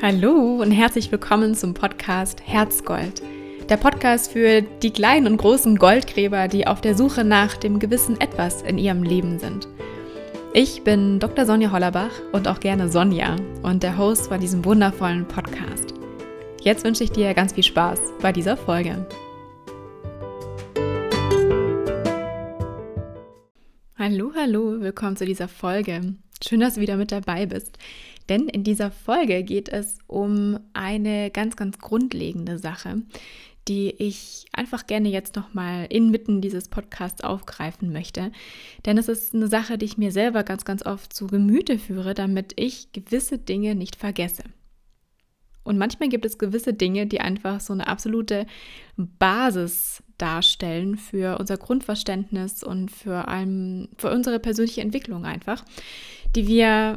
Hallo und herzlich willkommen zum Podcast Herzgold. Der Podcast für die kleinen und großen Goldgräber, die auf der Suche nach dem gewissen Etwas in ihrem Leben sind. Ich bin Dr. Sonja Hollerbach und auch gerne Sonja und der Host von diesem wundervollen Podcast. Jetzt wünsche ich dir ganz viel Spaß bei dieser Folge. Hallo, willkommen zu dieser Folge. Schön, dass du wieder mit dabei bist. Denn in dieser Folge geht es um eine ganz grundlegende Sache, die ich einfach gerne jetzt nochmal inmitten dieses Podcasts aufgreifen möchte. Denn es ist eine Sache, die ich mir selber ganz oft zu Gemüte führe, damit ich gewisse Dinge nicht vergesse. Und manchmal gibt es gewisse Dinge, die einfach so eine absolute Basis darstellen für unser Grundverständnis und für unsere persönliche Entwicklung einfach, die wir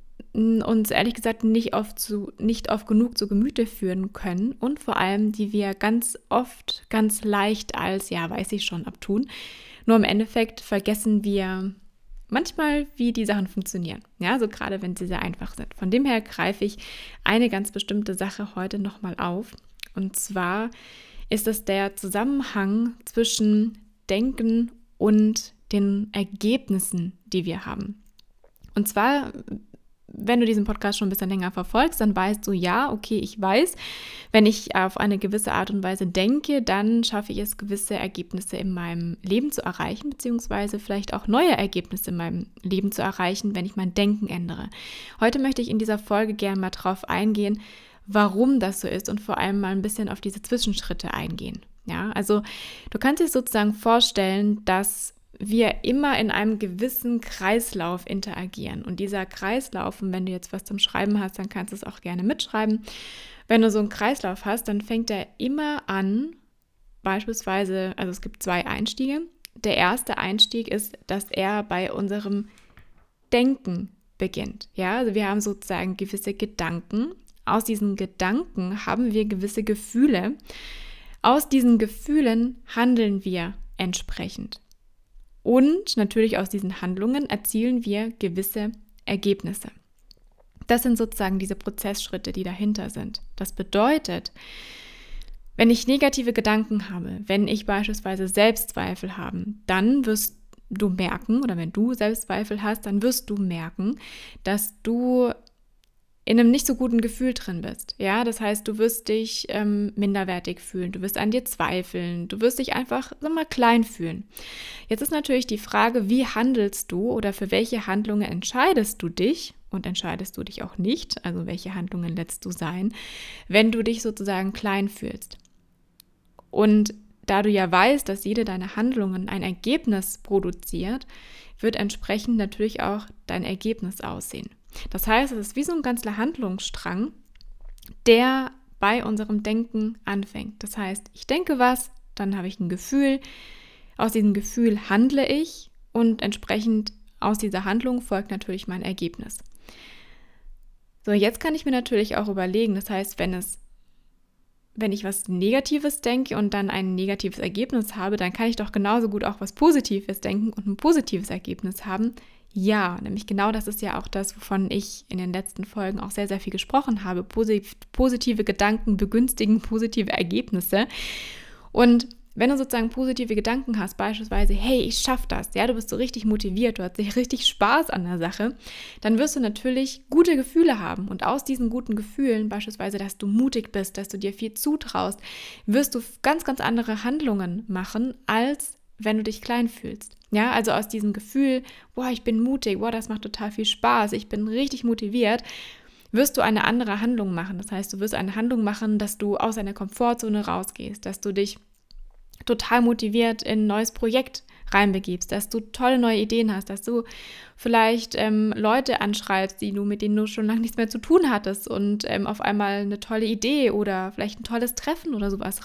uns ehrlich gesagt nicht oft genug zu Gemüte führen können und vor allem, die wir ganz oft ganz leicht als, ja, weiß ich schon, abtun. Nur im Endeffekt vergessen wir manchmal, wie die Sachen funktionieren. Ja, so gerade wenn sie sehr einfach sind. Von dem her greife ich eine ganz bestimmte Sache heute nochmal auf. Und zwar ist es der Zusammenhang zwischen Denken und den Ergebnissen, die wir haben. Und zwar, wenn du diesen Podcast schon ein bisschen länger verfolgst, dann weißt du, ja, okay, ich weiß, wenn ich auf eine gewisse Art und Weise denke, dann schaffe ich es, gewisse Ergebnisse in meinem Leben zu erreichen, beziehungsweise vielleicht auch neue Ergebnisse in meinem Leben zu erreichen, wenn ich mein Denken ändere. Heute möchte ich in dieser Folge gerne mal drauf eingehen, warum das so ist und vor allem mal ein bisschen auf diese Zwischenschritte eingehen. Ja, also du kannst dir sozusagen vorstellen, dass wir immer in einem gewissen Kreislauf interagieren. Und dieser Kreislauf, und wenn du jetzt was zum Schreiben hast, dann kannst du es auch gerne mitschreiben. Wenn du so einen Kreislauf hast, dann fängt er immer an, beispielsweise, also es gibt 2 Einstiege. Der erste Einstieg ist, dass er bei unserem Denken beginnt. Ja, also wir haben sozusagen gewisse Gedanken. Aus diesen Gedanken haben wir gewisse Gefühle. Aus diesen Gefühlen handeln wir entsprechend. Und natürlich aus diesen Handlungen erzielen wir gewisse Ergebnisse. Das sind sozusagen diese Prozessschritte, die dahinter sind. Das bedeutet, wenn ich negative Gedanken habe, wenn ich beispielsweise Selbstzweifel habe, dann wirst du merken, oder wenn du Selbstzweifel hast, dann wirst du merken, dass du in einem nicht so guten Gefühl drin bist. Ja, das heißt, du wirst dich minderwertig fühlen, du wirst an dir zweifeln, du wirst dich einfach, klein fühlen. Jetzt ist natürlich die Frage, wie handelst du oder für welche Handlungen entscheidest du dich und entscheidest du dich auch nicht, also welche Handlungen lässt du sein, wenn du dich sozusagen klein fühlst. Und da du ja weißt, dass jede deiner Handlungen ein Ergebnis produziert, wird entsprechend natürlich auch dein Ergebnis aussehen. Das heißt, es ist wie so ein ganzer Handlungsstrang, der bei unserem Denken anfängt. Das heißt, ich denke was, dann habe ich ein Gefühl, aus diesem Gefühl handle ich und entsprechend aus dieser Handlung folgt natürlich mein Ergebnis. So, jetzt kann ich mir natürlich auch überlegen, das heißt, wenn ich was Negatives denke und dann ein negatives Ergebnis habe, dann kann ich doch genauso gut auch was Positives denken und ein positives Ergebnis haben. Ja, nämlich genau das ist ja auch das, wovon ich in den letzten Folgen auch sehr viel gesprochen habe. Positive Gedanken begünstigen positive Ergebnisse. Und wenn du sozusagen positive Gedanken hast, beispielsweise, hey, ich schaffe das, ja, du bist so richtig motiviert, du hast richtig Spaß an der Sache, dann wirst du natürlich gute Gefühle haben. Und aus diesen guten Gefühlen, beispielsweise, dass du mutig bist, dass du dir viel zutraust, wirst du ganz andere Handlungen machen, als wenn du dich klein fühlst. Ja, also aus diesem Gefühl, boah, ich bin mutig, boah, das macht total viel Spaß, ich bin richtig motiviert, wirst du eine andere Handlung machen. Das heißt, du wirst eine Handlung machen, dass du aus deiner Komfortzone rausgehst, dass du dich total motiviert in ein neues Projekt reinbegibst, dass du tolle neue Ideen hast, dass du vielleicht Leute anschreibst, mit denen du schon lange nichts mehr zu tun hattest und auf einmal eine tolle Idee oder vielleicht ein tolles Treffen oder sowas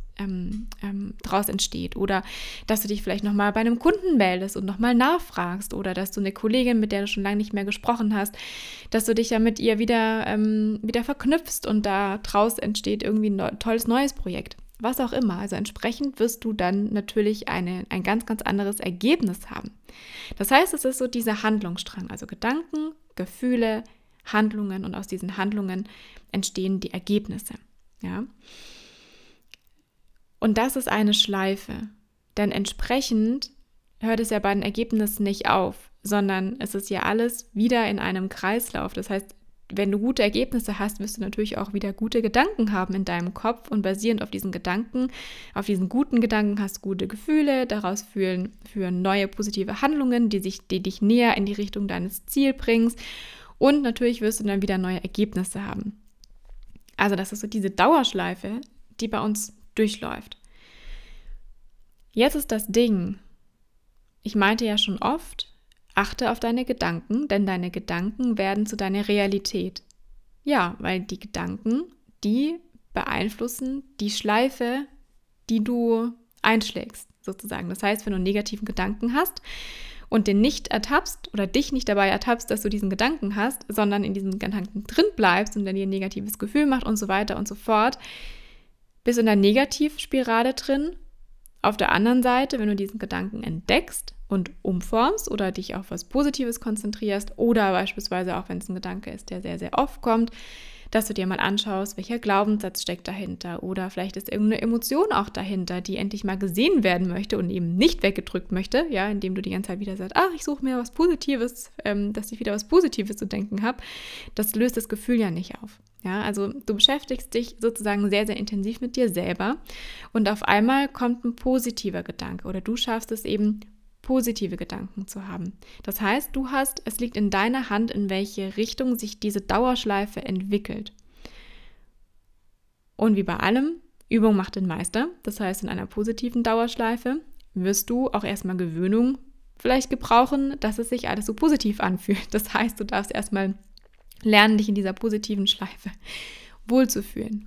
draus entsteht, oder dass du dich vielleicht nochmal bei einem Kunden meldest und nochmal nachfragst, oder dass du eine Kollegin, mit der du schon lange nicht mehr gesprochen hast, dass du dich ja mit ihr wieder verknüpfst und da draus entsteht irgendwie ein tolles neues Projekt. Was auch immer. Also entsprechend wirst du dann natürlich ein ganz anderes Ergebnis haben. Das heißt, es ist so dieser Handlungsstrang, also Gedanken, Gefühle, Handlungen und aus diesen Handlungen entstehen die Ergebnisse. Ja? Und das ist eine Schleife, denn entsprechend hört es ja bei den Ergebnissen nicht auf, sondern es ist ja alles wieder in einem Kreislauf. Das heißt, wenn du gute Ergebnisse hast, wirst du natürlich auch wieder gute Gedanken haben in deinem Kopf und basierend auf diesen Gedanken, auf diesen guten Gedanken hast du gute Gefühle, daraus führen neue positive Handlungen, die dich näher in die Richtung deines Ziels bringst und natürlich wirst du dann wieder neue Ergebnisse haben. Also das ist so diese Dauerschleife, die bei uns durchläuft. Jetzt ist das Ding, ich meinte ja schon oft, achte auf deine Gedanken, denn deine Gedanken werden zu deiner Realität. Ja, weil die Gedanken, die beeinflussen die Schleife, die du einschlägst, sozusagen. Das heißt, wenn du einen negativen Gedanken hast und den nicht ertappst oder dich nicht dabei ertappst, dass du diesen Gedanken hast, sondern in diesem Gedanken drin bleibst und der dir ein negatives Gefühl macht und so weiter und so fort, bist du in der Negativspirale drin. Auf der anderen Seite, wenn du diesen Gedanken entdeckst und umformst oder dich auf was Positives konzentrierst oder beispielsweise auch, wenn es ein Gedanke ist, der sehr, sehr oft kommt, dass du dir mal anschaust, welcher Glaubenssatz steckt dahinter oder vielleicht ist irgendeine Emotion auch dahinter, die endlich mal gesehen werden möchte und eben nicht weggedrückt möchte, ja, indem du die ganze Zeit wieder sagst, ach, ich suche mir was Positives, dass ich wieder was Positives zu denken habe. Das löst das Gefühl ja nicht auf. Ja, also du beschäftigst dich sozusagen sehr, sehr intensiv mit dir selber und auf einmal kommt ein positiver Gedanke oder du schaffst es eben, positive Gedanken zu haben. Das heißt, es liegt in deiner Hand, in welche Richtung sich diese Dauerschleife entwickelt. Und wie bei allem, Übung macht den Meister. Das heißt, in einer positiven Dauerschleife wirst du auch erstmal Gewöhnung vielleicht gebrauchen, dass es sich alles so positiv anfühlt. Das heißt, du darfst erstmal lernen, dich in dieser positiven Schleife wohlzufühlen.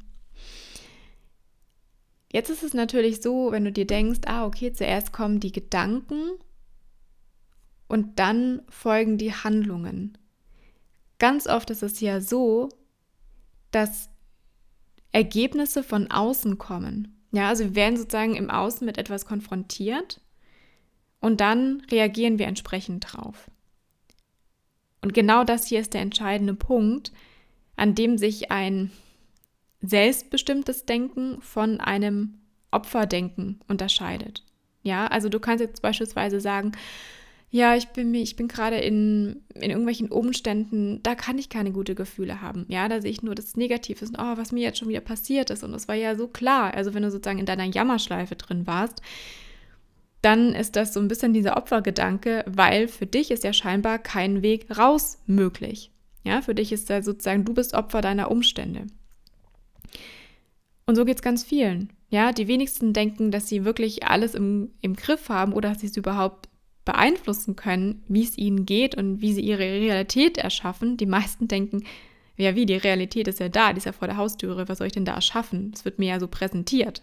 Jetzt ist es natürlich so, wenn du dir denkst, okay, zuerst kommen die Gedanken und dann folgen die Handlungen. Ganz oft ist es ja so, dass Ergebnisse von außen kommen. Ja, also wir werden sozusagen im Außen mit etwas konfrontiert und dann reagieren wir entsprechend drauf. Und genau das hier ist der entscheidende Punkt, an dem sich ein selbstbestimmtes Denken von einem Opferdenken unterscheidet. Ja, also du kannst jetzt beispielsweise sagen, ja, ich bin gerade in irgendwelchen Umständen, da kann ich keine guten Gefühle haben. Ja, da sehe ich nur das Negative und was mir jetzt schon wieder passiert ist. Und das war ja so klar. Also wenn du sozusagen in deiner Jammerschleife drin warst, dann ist das so ein bisschen dieser Opfergedanke, weil für dich ist ja scheinbar kein Weg raus möglich. Ja, für dich ist da sozusagen, du bist Opfer deiner Umstände. Und so geht es ganz vielen. Ja, die wenigsten denken, dass sie wirklich alles im Griff haben oder dass sie es überhaupt beeinflussen können, wie es ihnen geht und wie sie ihre Realität erschaffen. Die meisten denken, ja wie, die Realität ist ja da, die ist ja vor der Haustüre, was soll ich denn da erschaffen? Das wird mir ja so präsentiert.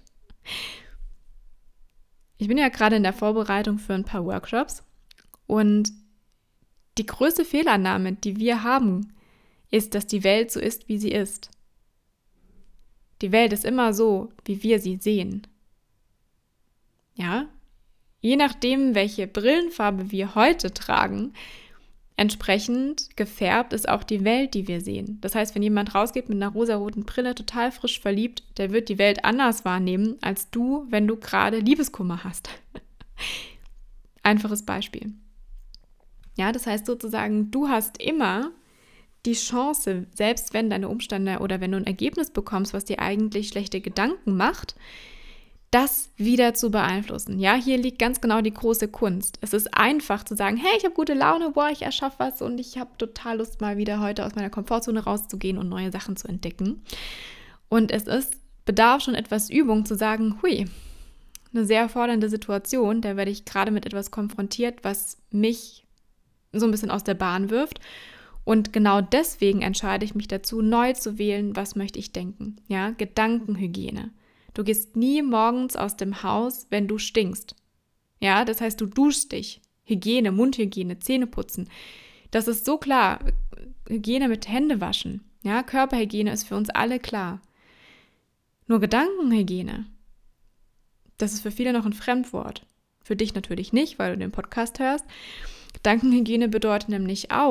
Ich bin ja gerade in der Vorbereitung für ein paar Workshops und die größte Fehlannahme, die wir haben, ist, dass die Welt so ist, wie sie ist. Die Welt ist immer so, wie wir sie sehen. Ja? Je nachdem, welche Brillenfarbe wir heute tragen, entsprechend gefärbt ist auch die Welt, die wir sehen. Das heißt, wenn jemand rausgeht mit einer rosaroten Brille, total frisch verliebt, der wird die Welt anders wahrnehmen als du, wenn du gerade Liebeskummer hast. Einfaches Beispiel. Ja, das heißt sozusagen, du hast immer die Chance, selbst wenn deine Umstände oder wenn du ein Ergebnis bekommst, was dir eigentlich schlechte Gedanken macht, das wieder zu beeinflussen. Ja, hier liegt ganz genau die große Kunst. Es ist einfach zu sagen, hey, ich habe gute Laune, ich erschaffe was und ich habe total Lust, mal wieder heute aus meiner Komfortzone rauszugehen und neue Sachen zu entdecken. Und bedarf schon etwas Übung zu sagen, hui, eine sehr fordernde Situation, da werde ich gerade mit etwas konfrontiert, was mich so ein bisschen aus der Bahn wirft. Und genau deswegen entscheide ich mich dazu, neu zu wählen, was möchte ich denken. Ja, Gedankenhygiene. Du gehst nie morgens aus dem Haus, wenn du stinkst. Ja, das heißt, du duschst dich. Hygiene, Mundhygiene, Zähneputzen. Das ist so klar. Hygiene mit Händewaschen. Ja, Körperhygiene ist für uns alle klar. Nur Gedankenhygiene, das ist für viele noch ein Fremdwort. Für dich natürlich nicht, weil du den Podcast hörst. Gedankenhygiene bedeutet nämlich auch,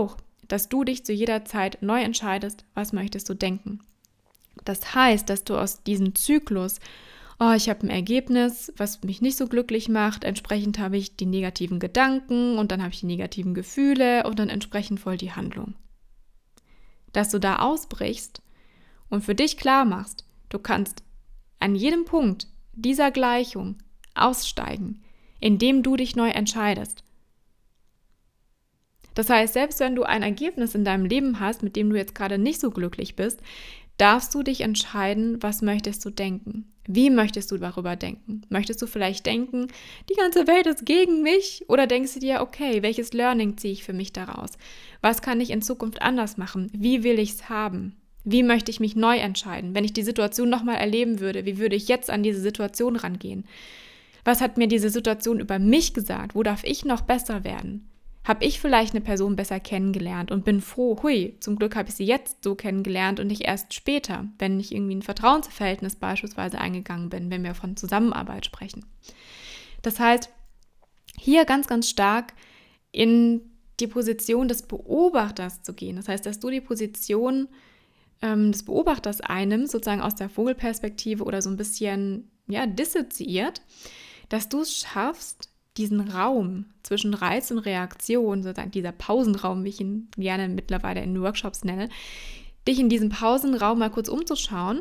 dass du dich zu jeder Zeit neu entscheidest, was möchtest du denken. Das heißt, dass du aus diesem Zyklus, ich habe ein Ergebnis, was mich nicht so glücklich macht, entsprechend habe ich die negativen Gedanken und dann habe ich die negativen Gefühle und dann entsprechend voll die Handlung. Dass du da ausbrichst und für dich klar machst, du kannst an jedem Punkt dieser Gleichung aussteigen, indem du dich neu entscheidest. Das heißt, selbst wenn du ein Ergebnis in deinem Leben hast, mit dem du jetzt gerade nicht so glücklich bist, darfst du dich entscheiden, was möchtest du denken? Wie möchtest du darüber denken? Möchtest du vielleicht denken, die ganze Welt ist gegen mich? Oder denkst du dir, okay, welches Learning ziehe ich für mich daraus? Was kann ich in Zukunft anders machen? Wie will ich es haben? Wie möchte ich mich neu entscheiden? Wenn ich die Situation nochmal erleben würde, wie würde ich jetzt an diese Situation rangehen? Was hat mir diese Situation über mich gesagt? Wo darf ich noch besser werden? Habe ich vielleicht eine Person besser kennengelernt und bin froh, zum Glück habe ich sie jetzt so kennengelernt und nicht erst später, wenn ich irgendwie ein Vertrauensverhältnis beispielsweise eingegangen bin, wenn wir von Zusammenarbeit sprechen. Das heißt, hier ganz, ganz stark in die Position des Beobachters zu gehen. Das heißt, dass du die Position des Beobachters einnimmst, sozusagen aus der Vogelperspektive oder so ein bisschen dissoziiert, dass du es schaffst, diesen Raum zwischen Reiz und Reaktion, sozusagen dieser Pausenraum, wie ich ihn gerne mittlerweile in Workshops nenne, dich in diesem Pausenraum mal kurz umzuschauen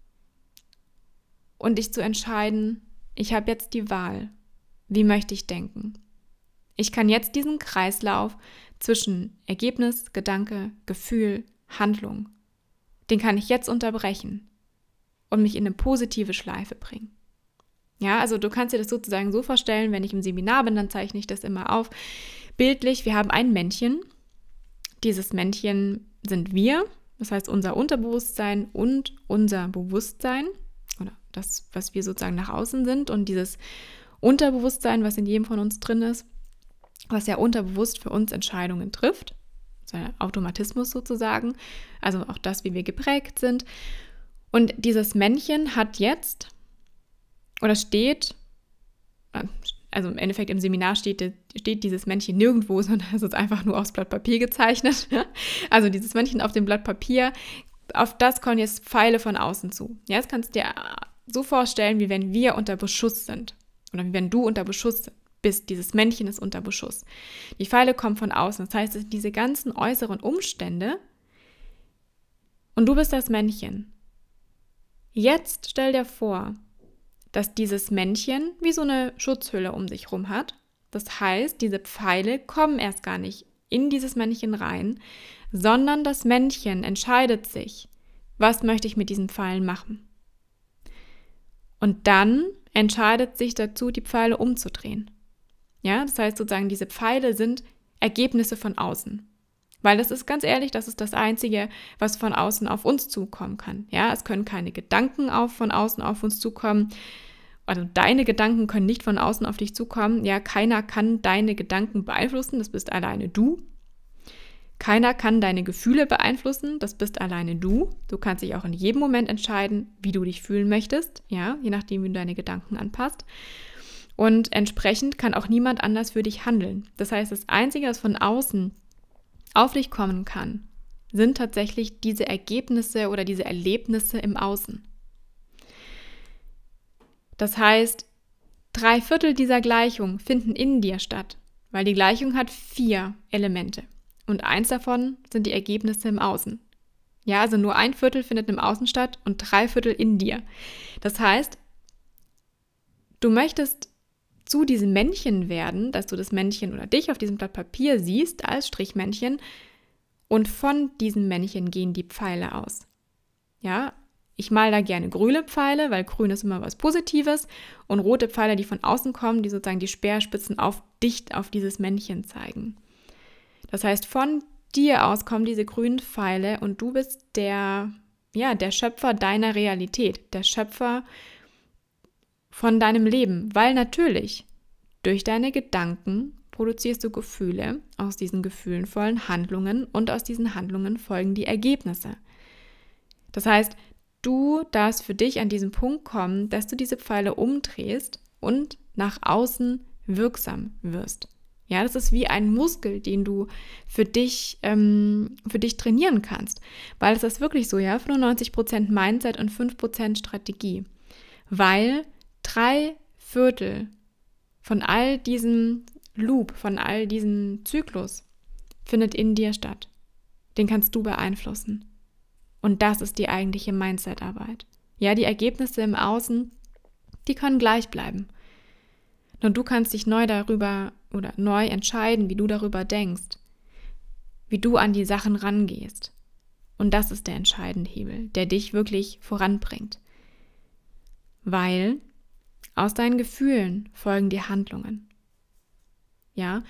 und dich zu entscheiden, ich habe jetzt die Wahl. Wie möchte ich denken? Ich kann jetzt diesen Kreislauf zwischen Ergebnis, Gedanke, Gefühl, Handlung, den kann ich jetzt unterbrechen und mich in eine positive Schleife bringen. Ja, also du kannst dir das sozusagen so vorstellen, wenn ich im Seminar bin, dann zeichne ich das immer auf. Bildlich, wir haben ein Männchen. Dieses Männchen sind wir, das heißt unser Unterbewusstsein und unser Bewusstsein oder das, was wir sozusagen nach außen sind und dieses Unterbewusstsein, was in jedem von uns drin ist, was ja unterbewusst für uns Entscheidungen trifft, so ein Automatismus sozusagen, also auch das, wie wir geprägt sind. Und dieses Männchen hat jetzt oder steht, also im Endeffekt im Seminar steht dieses Männchen nirgendwo, sondern es ist einfach nur aufs Blatt Papier gezeichnet. Also dieses Männchen auf dem Blatt Papier, auf das kommen jetzt Pfeile von außen zu. Ja, das kannst du dir so vorstellen, wie wenn wir unter Beschuss sind oder wie wenn du unter Beschuss bist. Dieses Männchen ist unter Beschuss. Die Pfeile kommen von außen. Das heißt, es sind diese ganzen äußeren Umstände und du bist das Männchen. Jetzt stell dir vor, dass dieses Männchen wie so eine Schutzhülle um sich rum hat. Das heißt, diese Pfeile kommen erst gar nicht in dieses Männchen rein, sondern das Männchen entscheidet sich, was möchte ich mit diesen Pfeilen machen. Und dann entscheidet sich dazu, die Pfeile umzudrehen. Ja, das heißt sozusagen, diese Pfeile sind Ergebnisse von außen. Weil das ist ganz ehrlich, das ist das Einzige, was von außen auf uns zukommen kann. Ja, es können keine Gedanken von außen auf uns zukommen. Also deine Gedanken können nicht von außen auf dich zukommen. Ja, keiner kann deine Gedanken beeinflussen, das bist alleine du. Keiner kann deine Gefühle beeinflussen, das bist alleine du. Du kannst dich auch in jedem Moment entscheiden, wie du dich fühlen möchtest, ja, je nachdem, wie du deine Gedanken anpasst. Und entsprechend kann auch niemand anders für dich handeln. Das heißt, das Einzige, was von außen auf dich kommen kann, sind tatsächlich diese Ergebnisse oder diese Erlebnisse im Außen. Das heißt, 3/4 dieser Gleichung finden in dir statt, weil die Gleichung hat 4 Elemente und eins davon sind die Ergebnisse im Außen. Ja, also nur 1/4 findet im Außen statt und 3/4 in dir. Das heißt, du möchtest zu diesem Männchen werden, dass du das Männchen oder dich auf diesem Blatt Papier siehst als Strichmännchen und von diesem Männchen gehen die Pfeile aus. Ja, ich male da gerne grüne Pfeile, weil grün ist immer was Positives und rote Pfeile, die von außen kommen, die sozusagen die Speerspitzen dicht auf dieses Männchen zeigen. Das heißt, von dir aus kommen diese grünen Pfeile und du bist der Schöpfer deiner Realität, der Schöpfer von deinem Leben, weil natürlich durch deine Gedanken produzierst du Gefühle, aus diesen Gefühlen folgen Handlungen und aus diesen Handlungen folgen die Ergebnisse. Das heißt, du darfst für dich an diesen Punkt kommen, dass du diese Pfeile umdrehst und nach außen wirksam wirst. Ja, das ist wie ein Muskel, den du für dich trainieren kannst. Weil es ist wirklich so, ja, 95% Mindset und 5% Strategie. Weil 3/4 von all diesem Loop, von all diesem Zyklus findet in dir statt. Den kannst du beeinflussen. Und das ist die eigentliche Mindset-Arbeit. Ja, die Ergebnisse im Außen, die können gleich bleiben. Nur du kannst dich neu entscheiden, wie du darüber denkst, wie du an die Sachen rangehst. Und das ist der entscheidende Hebel, der dich wirklich voranbringt. Weil aus deinen Gefühlen folgen die Handlungen. Ja,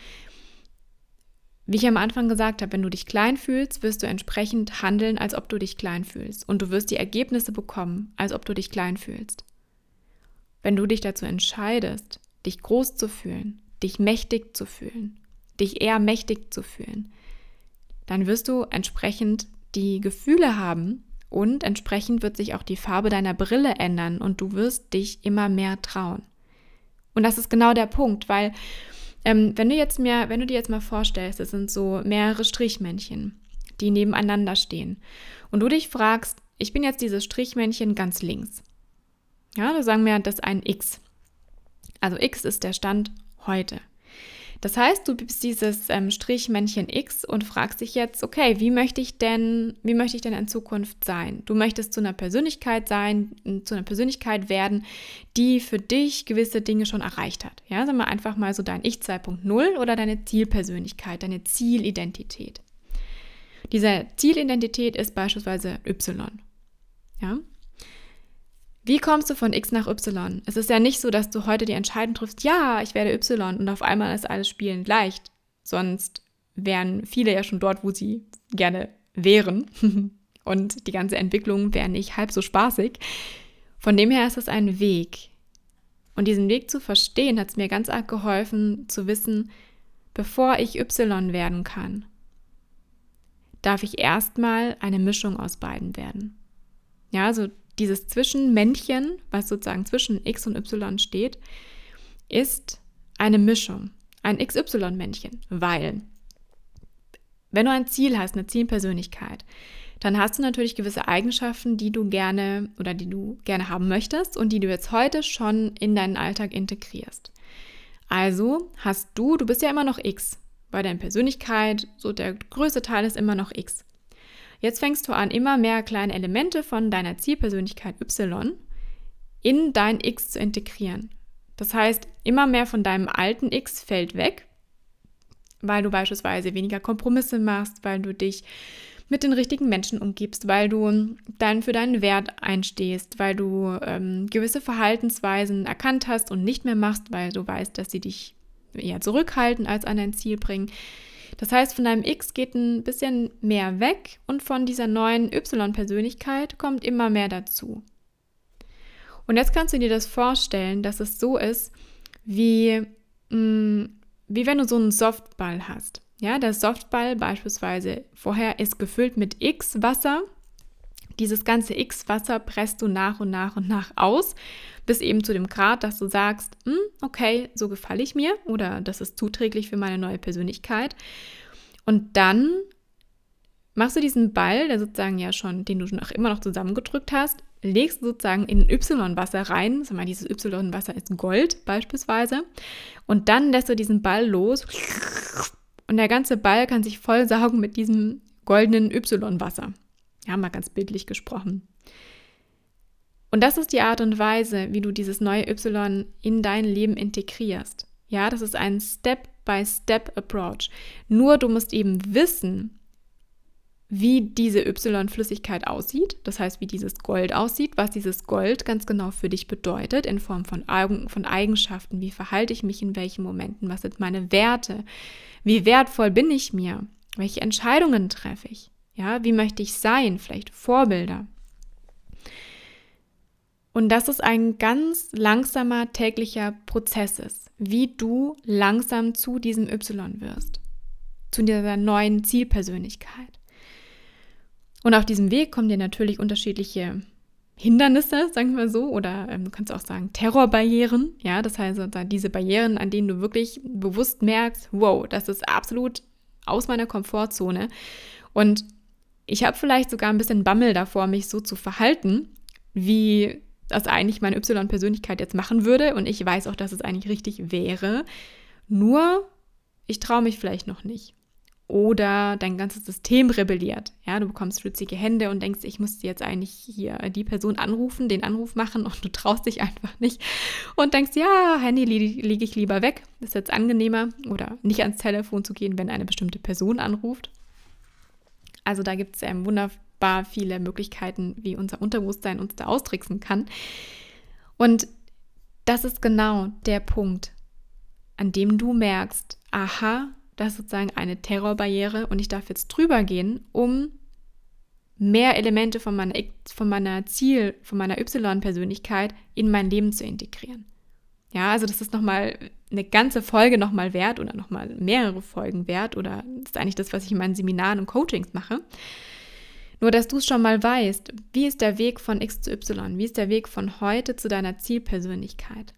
wie ich am Anfang gesagt habe, wenn du dich klein fühlst, wirst du entsprechend handeln, als ob du dich klein fühlst. Und du wirst die Ergebnisse bekommen, als ob du dich klein fühlst. Wenn du dich dazu entscheidest, dich groß zu fühlen, dich mächtig zu fühlen, dich eher mächtig zu fühlen, dann wirst du entsprechend die Gefühle haben und entsprechend wird sich auch die Farbe deiner Brille ändern und du wirst dich immer mehr trauen. Und das ist genau der Punkt, weil wenn du dir jetzt mal vorstellst, es sind so mehrere Strichmännchen, die nebeneinander stehen und du dich fragst, ich bin jetzt dieses Strichmännchen ganz links. Ja, da sagen wir, das ist ein X. Also X ist der Stand heute. Das heißt, du bist dieses Strichmännchen X und fragst dich jetzt, okay, wie möchte ich denn in Zukunft sein? Du möchtest zu einer Persönlichkeit werden, die für dich gewisse Dinge schon erreicht hat. Ja, sagen wir einfach mal so dein Ich 2.0 oder deine Zielpersönlichkeit, deine Zielidentität. Diese Zielidentität ist beispielsweise Y. Ja? Wie kommst du von X nach Y? Es ist ja nicht so, dass du heute die Entscheidung triffst, ja, ich werde Y und auf einmal ist alles spielend leicht. Sonst wären viele ja schon dort, wo sie gerne wären. Und die ganze Entwicklung wäre nicht halb so spaßig. Von dem her ist es ein Weg. Und diesen Weg zu verstehen, hat es mir ganz arg geholfen, zu wissen, bevor ich Y werden kann, darf ich erstmal eine Mischung aus beiden werden. Ja, also dieses Zwischenmännchen, was sozusagen zwischen X und Y steht, ist eine Mischung, ein XY-Männchen, weil wenn du ein Ziel hast, eine Zielpersönlichkeit, dann hast du natürlich gewisse Eigenschaften, die du gerne haben möchtest und die du jetzt heute schon in deinen Alltag integrierst. Also du bist ja immer noch X, bei deiner Persönlichkeit, so der größte Teil ist immer noch X. Jetzt fängst du an, immer mehr kleine Elemente von deiner Zielpersönlichkeit Y in dein X zu integrieren. Das heißt, immer mehr von deinem alten X fällt weg, weil du beispielsweise weniger Kompromisse machst, weil du dich mit den richtigen Menschen umgibst, weil du für deinen Wert einstehst, weil du gewisse Verhaltensweisen erkannt hast und nicht mehr machst, weil du weißt, dass sie dich eher zurückhalten als an dein Ziel bringen. Das heißt, von deinem X geht ein bisschen mehr weg und von dieser neuen Y-Persönlichkeit kommt immer mehr dazu. Und jetzt kannst du dir das vorstellen, dass es so ist, wie wenn du so einen Softball hast. Ja, der Softball beispielsweise vorher ist gefüllt mit X-Wasser. Dieses ganze X-Wasser presst du nach und nach aus, bis eben zu dem Grad, dass du sagst, okay, so gefalle ich mir oder das ist zuträglich für meine neue Persönlichkeit. Und dann machst du diesen Ball, den du schon immer noch zusammengedrückt hast, legst du sozusagen in Y-Wasser rein. Sag mal, dieses Y-Wasser ist Gold beispielsweise. Und dann lässt du diesen Ball los und der ganze Ball kann sich vollsaugen mit diesem goldenen Y-Wasser. Ja, mal ganz bildlich gesprochen. Und das ist die Art und Weise, wie du dieses neue Y in dein Leben integrierst. Ja, das ist ein Step-by-Step-Approach. Nur du musst eben wissen, wie diese Y-Flüssigkeit aussieht. Das heißt, wie dieses Gold aussieht, was dieses Gold ganz genau für dich bedeutet in Form von Eigenschaften. Wie verhalte ich mich in welchen Momenten? Was sind meine Werte? Wie wertvoll bin ich mir? Welche Entscheidungen treffe ich? Ja, wie möchte ich sein? Vielleicht Vorbilder. Und dass es ein ganz langsamer täglicher Prozess ist, wie du langsam zu diesem Y wirst, zu dieser neuen Zielpersönlichkeit. Und auf diesem Weg kommen dir natürlich unterschiedliche Hindernisse, sagen wir so, oder du kannst auch sagen Terrorbarrieren, ja, das heißt diese Barrieren, an denen du wirklich bewusst merkst, wow, das ist absolut aus meiner Komfortzone und ich habe vielleicht sogar ein bisschen Bammel davor, mich so zu verhalten, wie das eigentlich meine Y-Persönlichkeit jetzt machen würde und ich weiß auch, dass es eigentlich richtig wäre, nur ich traue mich vielleicht noch nicht. Oder dein ganzes System rebelliert. Ja, du bekommst schwitzige Hände und denkst, ich muss jetzt eigentlich hier die Person anrufen, den Anruf machen und du traust dich einfach nicht. Und denkst, ja, Handy lege ich lieber weg. Ist jetzt angenehmer. Oder nicht ans Telefon zu gehen, wenn eine bestimmte Person anruft. Also da gibt es wunderbar viele Möglichkeiten, wie unser Unterbewusstsein uns da austricksen kann. Und das ist genau der Punkt, an dem du merkst, aha, das ist sozusagen eine Terrorbarriere und ich darf jetzt drüber gehen, um mehr Elemente von meiner Y-Persönlichkeit in mein Leben zu integrieren. Ja, also das ist nochmal eine ganze Folge nochmal wert oder nochmal mehrere Folgen wert oder das ist eigentlich das, was ich in meinen Seminaren und Coachings mache. Nur, dass du es schon mal weißt, wie ist der Weg von X zu Y, wie ist der Weg von heute zu deiner Zielpersönlichkeit.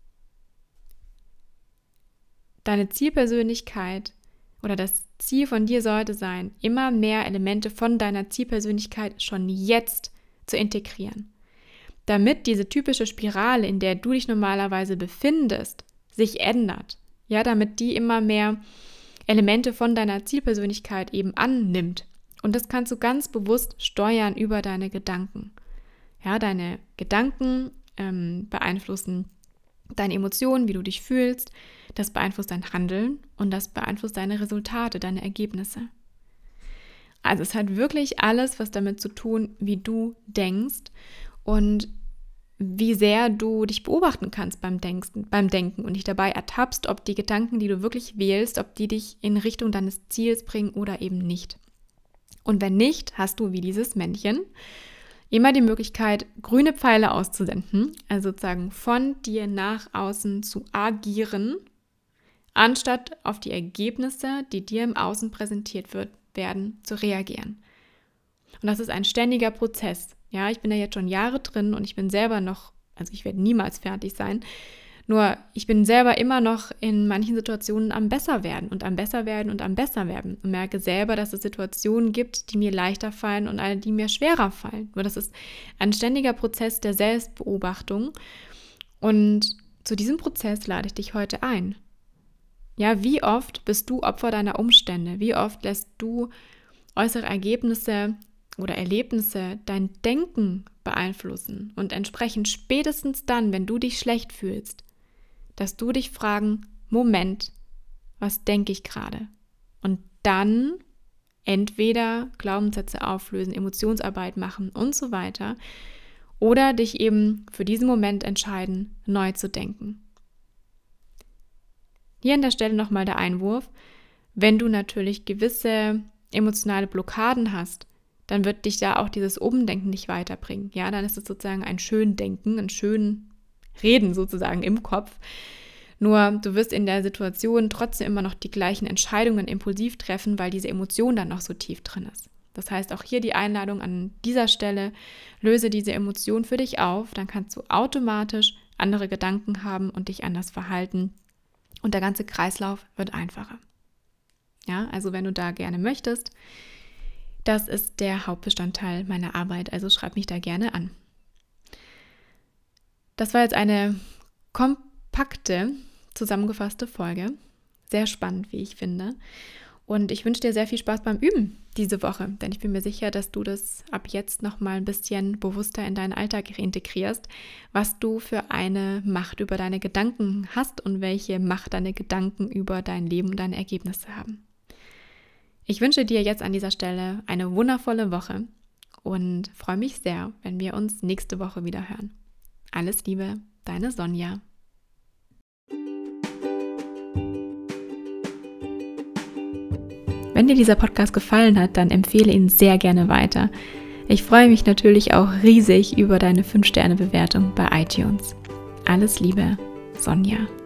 Deine Zielpersönlichkeit oder das Ziel von dir sollte sein, immer mehr Elemente von deiner Zielpersönlichkeit schon jetzt zu integrieren. Damit diese typische Spirale, in der du dich normalerweise befindest, sich ändert. Ja, damit die immer mehr Elemente von deiner Zielpersönlichkeit eben annimmt. Und das kannst du ganz bewusst steuern über deine Gedanken. Ja, deine Gedanken beeinflussen deine Emotionen, wie du dich fühlst, das beeinflusst dein Handeln und das beeinflusst deine Resultate, deine Ergebnisse. Also es hat wirklich alles was damit zu tun, wie du denkst und wie sehr du dich beobachten kannst beim Denken und dich dabei ertappst, ob die Gedanken, die du wirklich wählst, ob die dich in Richtung deines Ziels bringen oder eben nicht. Und wenn nicht, hast du wie dieses Männchen immer die Möglichkeit, grüne Pfeile auszusenden, also sozusagen von dir nach außen zu agieren, anstatt auf die Ergebnisse, die dir im Außen präsentiert werden, zu reagieren. Und das ist ein ständiger Prozess. Ja, ich bin da jetzt schon Jahre drin und ich bin selber noch, also ich werde niemals fertig sein, nur ich bin selber immer noch in manchen Situationen am Besserwerden und am Besserwerden und am Besserwerden und merke selber, dass es Situationen gibt, die mir leichter fallen und eine, die mir schwerer fallen. Nur das ist ein ständiger Prozess der Selbstbeobachtung und zu diesem Prozess lade ich dich heute ein. Ja, wie oft bist du Opfer deiner Umstände? Wie oft lässt du äußere Ergebnisse oder Erlebnisse dein Denken beeinflussen und entsprechend spätestens dann, wenn du dich schlecht fühlst, dass du dich fragen, Moment, was denke ich gerade? Und dann entweder Glaubenssätze auflösen, Emotionsarbeit machen und so weiter oder dich eben für diesen Moment entscheiden, neu zu denken. Hier an der Stelle nochmal der Einwurf, wenn du natürlich gewisse emotionale Blockaden hast, dann wird dich da auch dieses Umdenken nicht weiterbringen. Ja, dann ist es sozusagen ein Schöndenken, ein schön Reden sozusagen im Kopf. Nur du wirst in der Situation trotzdem immer noch die gleichen Entscheidungen impulsiv treffen, weil diese Emotion dann noch so tief drin ist. Das heißt, auch hier die Einladung an dieser Stelle, löse diese Emotion für dich auf, dann kannst du automatisch andere Gedanken haben und dich anders verhalten und der ganze Kreislauf wird einfacher. Ja, also wenn du da gerne möchtest, das ist der Hauptbestandteil meiner Arbeit, also schreib mich da gerne an. Das war jetzt eine kompakte, zusammengefasste Folge. Sehr spannend, wie ich finde. Und ich wünsche dir sehr viel Spaß beim Üben diese Woche, denn ich bin mir sicher, dass du das ab jetzt nochmal ein bisschen bewusster in deinen Alltag integrierst, was du für eine Macht über deine Gedanken hast und welche Macht deine Gedanken über dein Leben und deine Ergebnisse haben. Ich wünsche dir jetzt an dieser Stelle eine wundervolle Woche und freue mich sehr, wenn wir uns nächste Woche wieder hören. Alles Liebe, deine Sonja. Wenn dir dieser Podcast gefallen hat, dann empfehle ihn sehr gerne weiter. Ich freue mich natürlich auch riesig über deine 5-Sterne-Bewertung bei iTunes. Alles Liebe, Sonja.